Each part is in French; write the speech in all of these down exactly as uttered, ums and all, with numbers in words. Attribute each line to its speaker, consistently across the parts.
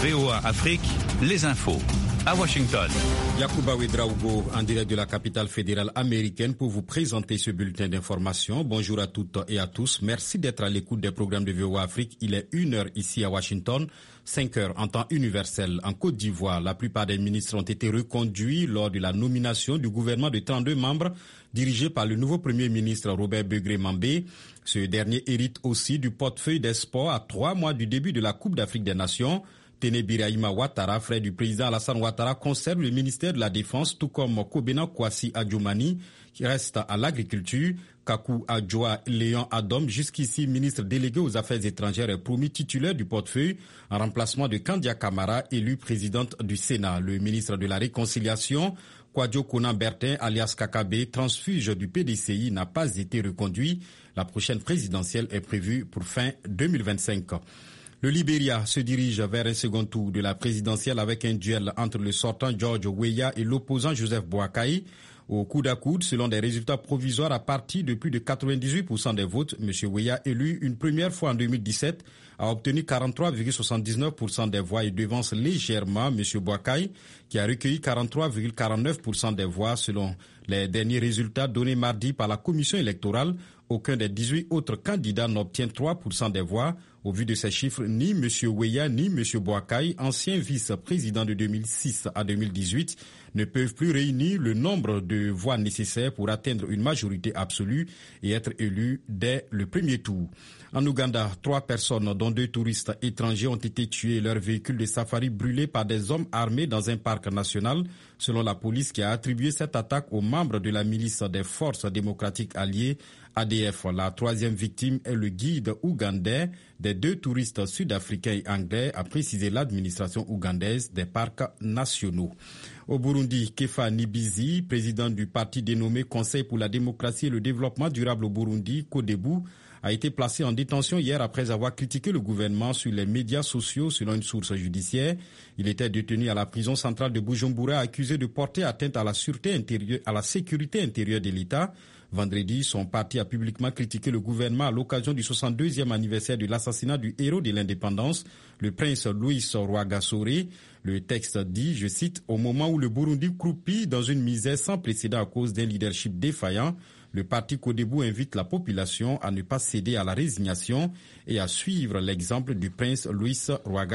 Speaker 1: V O A Afrique, les infos. À Washington.
Speaker 2: Yacouba Ouedraogo, en direct de la capitale fédérale américaine, pour vous présenter ce bulletin d'information. Bonjour à toutes et à tous. Merci d'être à l'écoute des programmes de V O A Afrique. Il est une heure ici à Washington, cinq heures en temps universel. En Côte d'Ivoire, la plupart des ministres ont été reconduits lors de la nomination du gouvernement de trente-deux membres dirigé par le nouveau premier ministre Robert Begré-Mambé. Ce dernier hérite aussi du portefeuille des sports à trois mois du début de la Coupe d'Afrique des Nations. Téné Birahima Ouattara, frère du président Alassane Ouattara, conserve le ministère de la Défense, tout comme Kobena Kwasi Adjoumani, qui reste à l'agriculture. Kakou Adjoa Léon Adom, jusqu'ici ministre délégué aux Affaires étrangères, est promu titulaire du portefeuille en remplacement de Kandia Camara, élue présidente du Sénat. Le ministre de la Réconciliation, Kwadjo Konan Bertin, alias Kakabe, transfuge du P D C I, n'a pas été reconduit. La prochaine présidentielle est prévue pour fin deux mille vingt-cinq. Le Libéria se dirige vers un second tour de la présidentielle avec un duel entre le sortant George Weah et l'opposant Joseph Boakai. Au coude à coude, selon des résultats provisoires à partir de plus de quatre-vingt-dix-huit pour cent des votes, M. Weah, élu une première fois en deux mille dix-sept, a obtenu quarante-trois virgule soixante-dix-neuf pour cent des voix et devance légèrement M. Boakai, qui a recueilli quarante-trois virgule quarante-neuf pour cent des voix selon les derniers résultats donnés mardi par la commission électorale. Aucun des dix-huit autres candidats n'obtient trois pour cent des voix. Au vu de ces chiffres, ni M. Weah ni M. Boakai, ancien vice-président de deux mille six à deux mille dix-huit, ne peuvent plus réunir le nombre de voix nécessaires pour atteindre une majorité absolue et être élus dès le premier tour. En Ouganda, trois personnes, dont deux touristes étrangers, ont été tués et leur véhicule de safari brûlé par des hommes armés dans un parc national, selon la police qui a attribué cette attaque aux membres de la milice des Forces démocratiques alliées, A D F. La troisième victime est le guide ougandais des deux touristes sud-africains et anglais, a précisé l'administration ougandaise des parcs nationaux. Au Burundi, Kefa Nibizi, président du parti dénommé Conseil pour la démocratie et le développement durable au Burundi, Codebu, a été placé en détention hier après avoir critiqué le gouvernement sur les médias sociaux, selon une source judiciaire. Il était détenu à la prison centrale de Bujumbura, accusé de porter atteinte à la sûreté intérieure, à la sécurité intérieure de l'État. Vendredi, son parti a publiquement critiqué le gouvernement à l'occasion du soixante-deuxième anniversaire de l'assassinat du héros de l'indépendance, le prince Louis Rwagasore. Le texte dit, je cite, « Au moment où le Burundi croupit dans une misère sans précédent à cause d'un leadership défaillant, le parti Codebu invite la population à ne pas céder à la résignation et à suivre l'exemple du prince Louis Rwagasore. »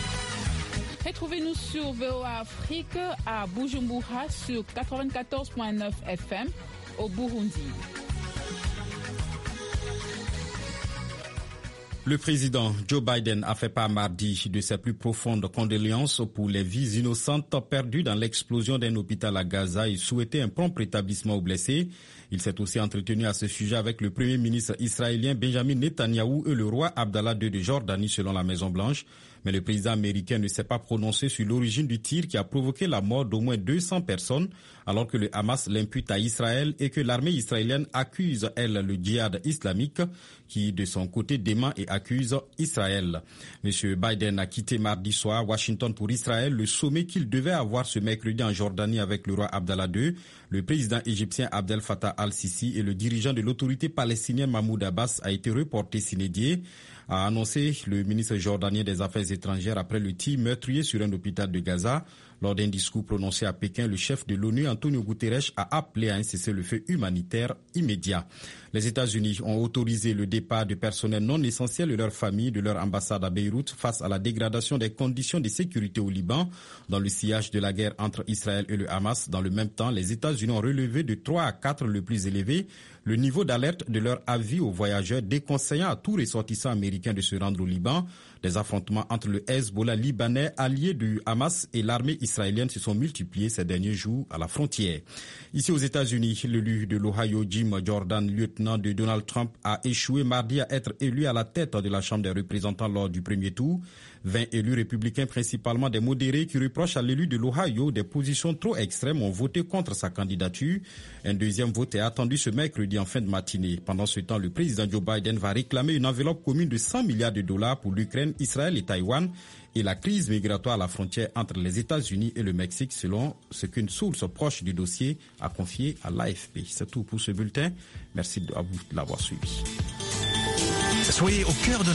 Speaker 3: Retrouvez-nous sur V O A Afrique à Bujumbura sur quatre-vingt-quatorze virgule neuf F M au Burundi.
Speaker 2: Le président Joe Biden a fait part mardi de ses plus profondes condoléances pour les vies innocentes perdues dans l'explosion d'un hôpital à Gaza et souhaité un prompt rétablissement aux blessés. Il s'est aussi entretenu à ce sujet avec le premier ministre israélien Benjamin Netanyahou et le roi Abdallah deux de Jordanie, selon la Maison-Blanche. Mais le président américain ne s'est pas prononcé sur l'origine du tir qui a provoqué la mort d'au moins deux cents personnes, alors que le Hamas l'impute à Israël et que l'armée israélienne accuse, elle, le djihad islamique, qui, de son côté, dément et accuse Israël. M. Biden a quitté mardi soir Washington pour Israël, le sommet qu'il devait avoir ce mercredi en Jordanie avec le roi Abdallah deux, le président égyptien Abdel Fattah al-Sisi et le dirigeant de l'autorité palestinienne Mahmoud Abbas a été reporté sine die, a annoncé le ministre jordanien des Affaires étrangères après le tir meurtrier sur un hôpital de Gaza. Lors d'un discours prononcé à Pékin, le chef de l'ONU, Antonio Guterres, a appelé à un cessez-le-feu humanitaire immédiat. Les États-Unis ont autorisé le départ de personnels non essentiels et leurs familles de leur ambassade à Beyrouth face à la dégradation des conditions de sécurité au Liban dans le sillage de la guerre entre Israël et le Hamas. Dans le même temps, les États-Unis ont relevé de trois à quatre le plus élevé le niveau d'alerte de leur avis aux voyageurs, déconseillant à tout ressortissant américain de se rendre au Liban. Des affrontements entre le Hezbollah libanais, allié du Hamas, et l'armée israélienne se sont multipliés ces derniers jours à la frontière. Ici aux États-Unis, l'élu de l'Ohio, Jim Jordan, lieutenant de Donald Trump, a échoué mardi à être élu à la tête de la Chambre des représentants lors du premier tour. vingt élus républicains, principalement des modérés, qui reprochent à l'élu de l'Ohio des positions trop extrêmes, ont voté contre sa candidature. Un deuxième vote est attendu ce mercredi en fin de matinée. Pendant ce temps, le président Joe Biden va réclamer une enveloppe commune de cent milliards de dollars pour l'Ukraine, Israël et Taïwan et la crise migratoire à la frontière entre les États-Unis et le Mexique, selon ce qu'une source proche du dossier a confié à l'A F P. C'est tout pour ce bulletin. Merci à vous de l'avoir suivi.
Speaker 1: Soyez au cœur de